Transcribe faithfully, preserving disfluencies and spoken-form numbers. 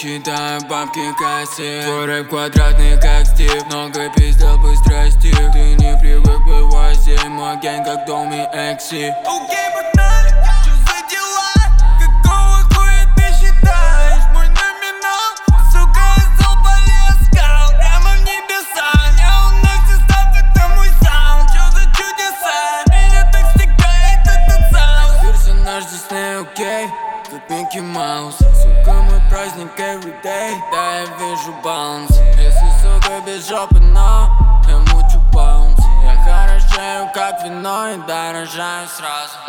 считаю бабки кассе. Твой рэп квадратный как Стив, много пиздел, быстро стих. Ты не привык бывать здесь, мой гэнг как Доми Экси. Окей, погнали, чё за дела? Какого хуя ты считаешь мой номинал? Сука, я зал полез, скал, прямо в небеса. Я уносит став, это мой саунд. Чё за чудеса? Меня так стекает этот саунд. Персонаж Дисней, окей, как Микки Маус. Сука, мой праздник everyday, да я вижу баланс. Если, сука, без жопы, но я мучу баунс. Я хорошею, как вино, и дорожаю сразу.